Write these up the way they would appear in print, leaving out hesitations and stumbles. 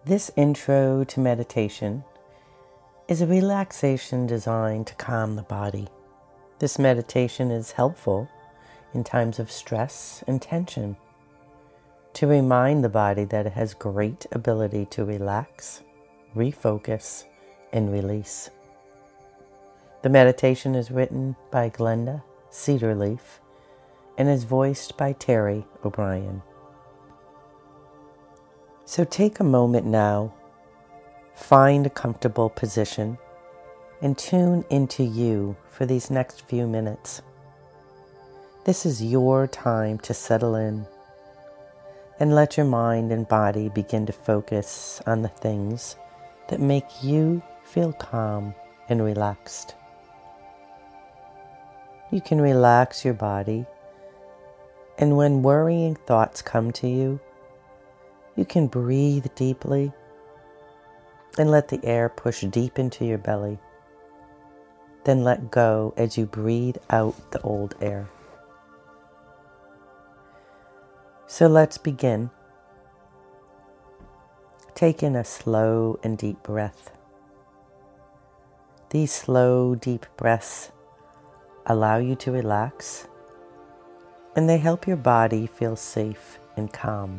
This intro to meditation is a relaxation designed to calm the body. This meditation is helpful in times of stress and tension to remind the body that it has great ability to relax, refocus, and release. The meditation is written by Glenda Cedarleaf and is voiced by Terry O'Brien. So take a moment now, find a comfortable position, and tune into you for these next few minutes. This is your time to settle in and let your mind and body begin to focus on the things that make you feel calm and relaxed. You can relax your body, and when worrying thoughts come to you, you can breathe deeply and let the air push deep into your belly. Then let go as you breathe out the old air. So let's begin. Take in a slow and deep breath. These slow, deep breaths allow you to relax, and they help your body feel safe and calm.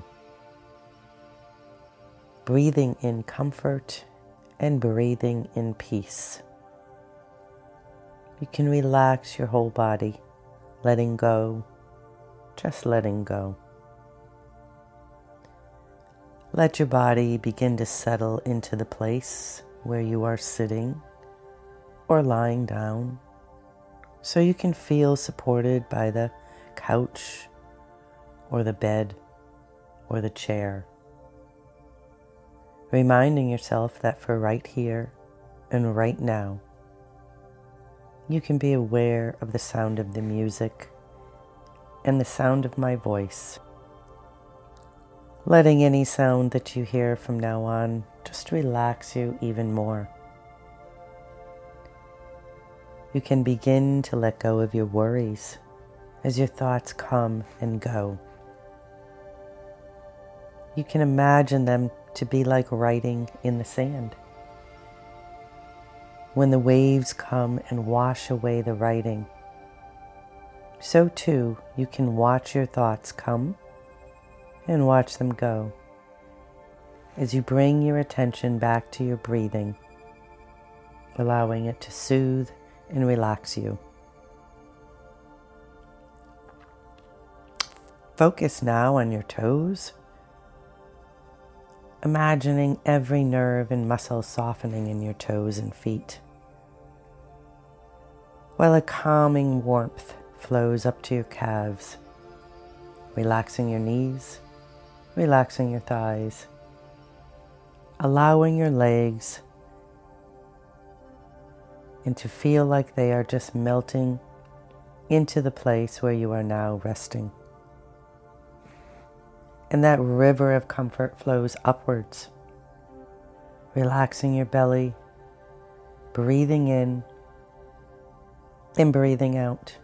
Breathing in comfort and breathing in peace. You can relax your whole body, letting go, just letting go. Let your body begin to settle into the place where you are sitting or lying down, so you can feel supported by the couch or the bed or the chair. Reminding yourself that for right here and right now, you can be aware of the sound of the music and the sound of my voice. Letting any sound that you hear from now on just relax you even more. You can begin to let go of your worries as your thoughts come and go. You can imagine them to be like writing in the sand. When the waves come and wash away the writing, so too you can watch your thoughts come and watch them go as you bring your attention back to your breathing, allowing it to soothe and relax you. Focus now on your toes, imagining every nerve and muscle softening in your toes and feet, while a calming warmth flows up to your calves, relaxing your knees, relaxing your thighs, allowing your legs and to feel like they are just melting into the place where you are now resting. And that river of comfort flows upwards, relaxing your belly, breathing in and breathing out.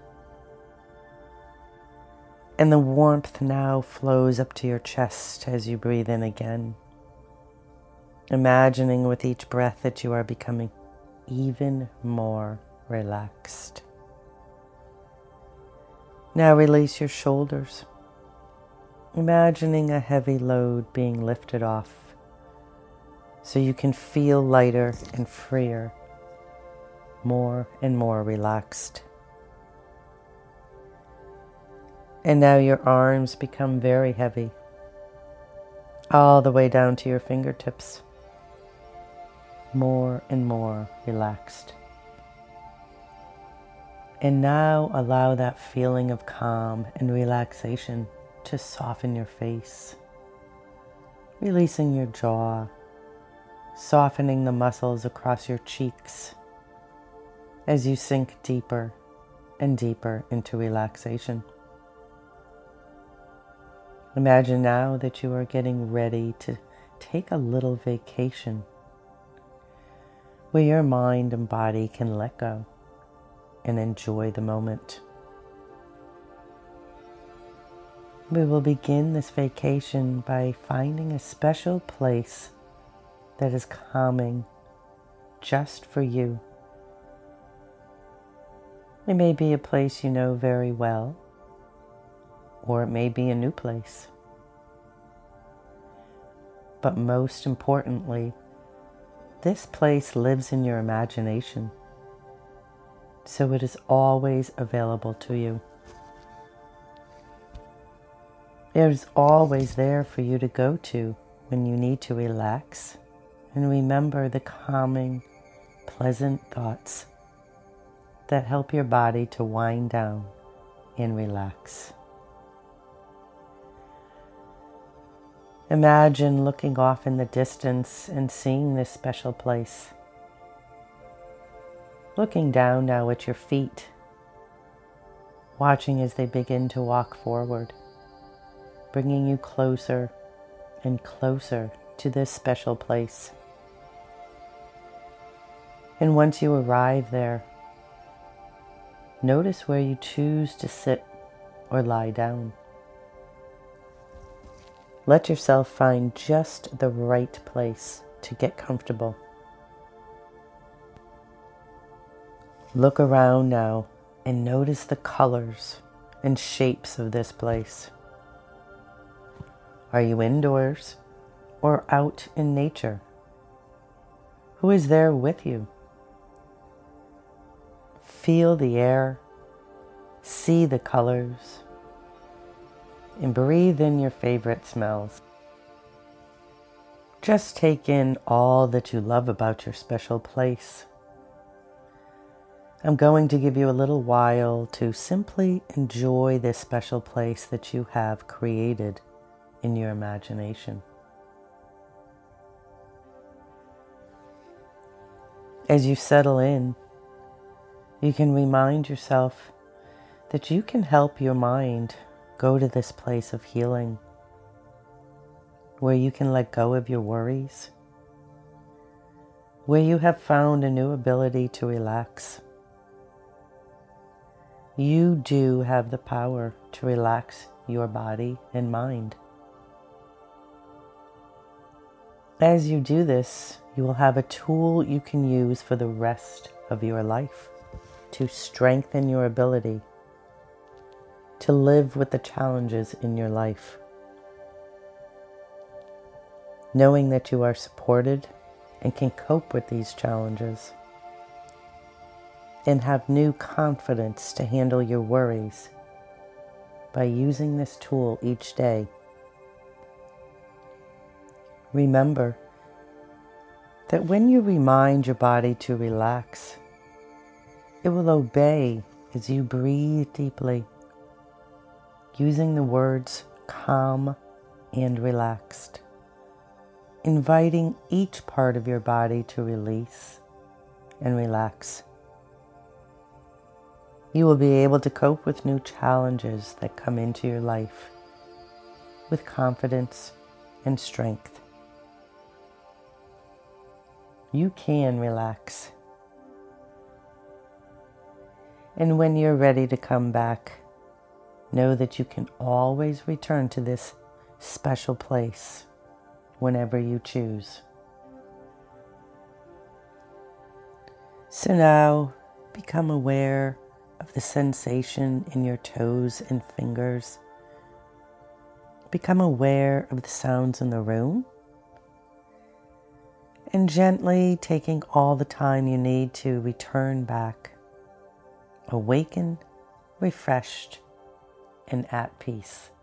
And the warmth now flows up to your chest as you breathe in again, imagining with each breath that you are becoming even more relaxed. Now release your shoulders, imagining a heavy load being lifted off so you can feel lighter and freer, more and more relaxed. And now your arms become very heavy, all the way down to your fingertips, more and more relaxed. And now allow that feeling of calm and relaxation to soften your face, releasing your jaw, softening the muscles across your cheeks as you sink deeper and deeper into relaxation. Imagine now that you are getting ready to take a little vacation where your mind and body can let go and enjoy the moment. We will begin this vacation by finding a special place that is calming just for you. It may be a place you know very well, or it may be a new place. But most importantly, this place lives in your imagination, so it is always available to you. It is always there for you to go to when you need to relax and remember the calming, pleasant thoughts that help your body to wind down and relax. Imagine looking off in the distance and seeing this special place. Looking down now at your feet, watching as they begin to walk forward, bringing you closer and closer to this special place. And once you arrive there, notice where you choose to sit or lie down. Let yourself find just the right place to get comfortable. Look around now and notice the colors and shapes of this place. Are you indoors or out in nature? Who is there with you? Feel the air, see the colors, and breathe in your favorite smells. Just take in all that you love about your special place. I'm going to give you a little while to simply enjoy this special place that you have created in your imagination. As you settle in, you can remind yourself that you can help your mind go to this place of healing where you can let go of your worries, where you have found a new ability to relax. You do have the power to relax your body and mind. As you do this, you will have a tool you can use for the rest of your life to strengthen your ability to live with the challenges in your life. Knowing that you are supported and can cope with these challenges and have new confidence to handle your worries by using this tool each day. Remember that when you remind your body to relax, it will obey as you breathe deeply, using the words calm and relaxed, inviting each part of your body to release and relax. You will be able to cope with new challenges that come into your life with confidence and strength. You can relax. And when you're ready to come back, know that you can always return to this special place whenever you choose. So now, become aware of the sensation in your toes and fingers. Become aware of the sounds in the room. And gently taking all the time you need to return back, awakened, refreshed, and at peace.